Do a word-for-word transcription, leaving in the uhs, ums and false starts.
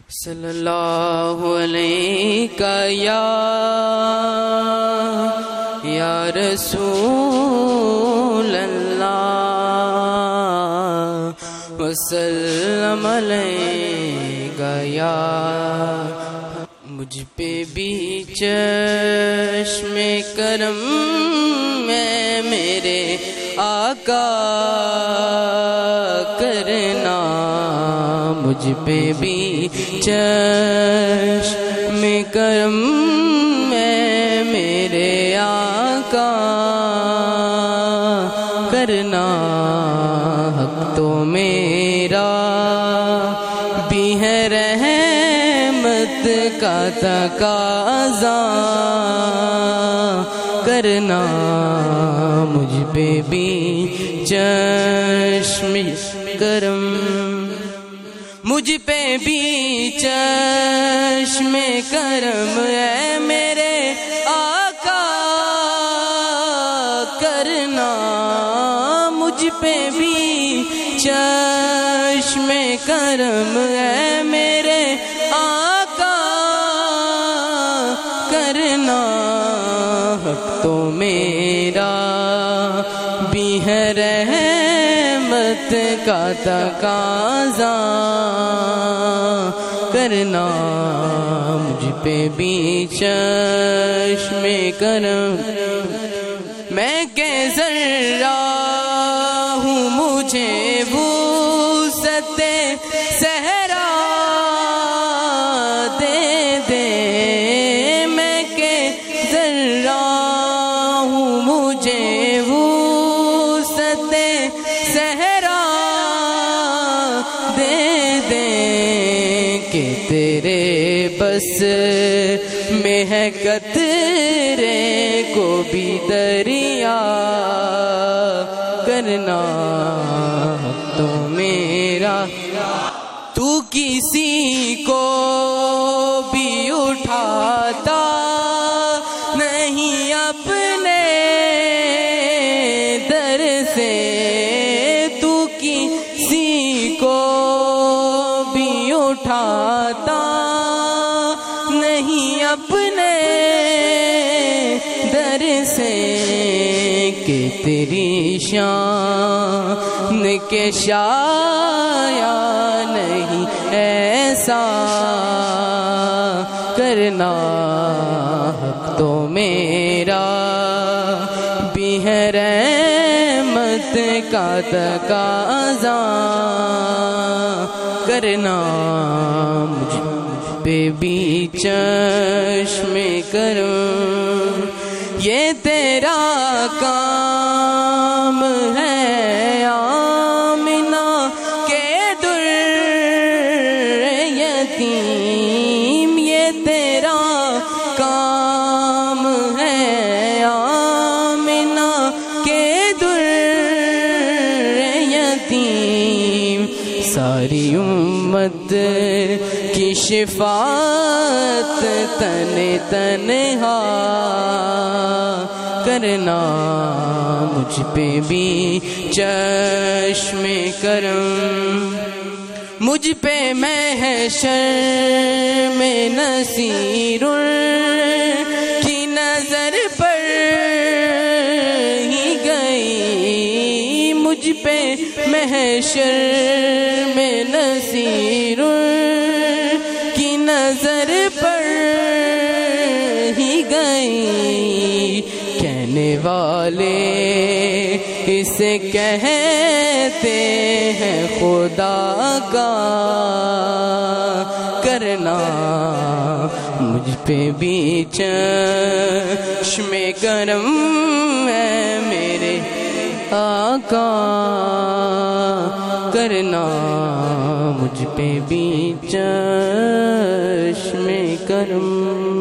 صلی اللہ علیہ یا یا رسول اللہ وسلم علیہ یا مجھ پہ بھی چشم کرم میں میرے آقا کرنا، مجھ پہ بھی چشم کرم میں میرے آقا کرنا، حق تو میرا بھی ہے رحمت کا تقاضا کرنا، مجھ پہ بھی چشم کرم، مجھ پہ بھی چشم کرم ہے میرے آقا کرنا، مجھ پہ بھی چشم کرم ہے میرے آقا کرنا، حق تو میرا بھی ہے رحمت کا تقاضا کرنا، مجھ پہ بھی چشم کرم، میں کہ ذرہ ہوں مجھے وسعت صحرا دے دے، میں کہ ذرہ ہوں مجھے وسعت صحرا دے دے، کہ تیرے بس میں ہے قطرے کو بھی دریا کرنا، تو میرا تو کسی کو بھی اٹھاتا نہیں اپنے در سے، تو کسی کو بھی اٹھاتا نہیں اپنے در سے، کہ تیری شان کے شایا نہیں ایسا کرنا، حق تو میرا بھی ہے رحمت کا تقاضا کرنا، مجھ پہ بھی چشم کرم، یہ تیرا کام ہے آمنہ کے در یتیم، یہ تیرا کام ہے آمنہ کے در یتیم، ساری امت کی شفاعت تن تنہا کرنا، مجھ پہ بھی چشم کرم، مجھ پہ محشر میں نصیر کی نظر پڑ ہی گئی، مجھ پہ محشر میں نصیر کی نظر پڑ ہی گئی، کہنے والے اسے کہتے ہیں خدا کا کرنا، مجھ پہ بھی چشم کرم ہے میرے آقا کرنا، مجھ پہ بھی چشم کرم۔